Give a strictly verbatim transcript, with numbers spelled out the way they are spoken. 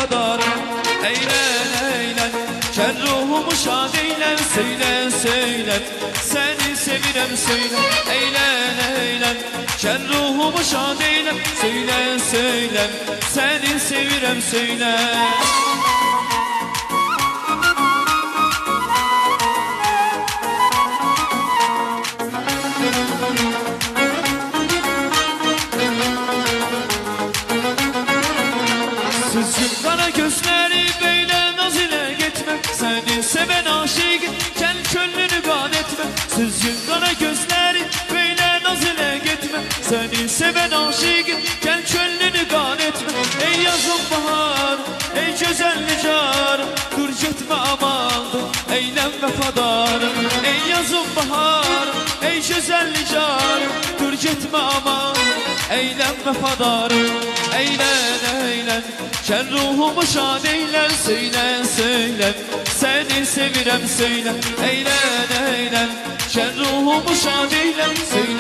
kadarım. Eğlen eğlen, kel ruhumu şad eylen. Söyle söyle, seni sevirem söyle. Eğlen eğlen, kel ruhumu şad eylen. Söyle söyle, seni sevirem söyle. Süzgün kara gözleri böyle naz ile gitme. Seni seven aşık kel könlünü gad etme. Süzgün kara gözleri böyle naz ile gitme. Seni seven aşık kel könlünü gad etme. Ey yazın bahar, ey güzel nicar, dur gitme amandır, eylem vefadarım. Ey yazın bahar, ey güzel nicar, dur gitme aman, eylem vefadarım. Eğlen eğlen, kel ruhumu şad eylen. Söyle söyle, seni sevirem söyle. Eğlen eğlen, kel ruhumu şad eylen. Söyle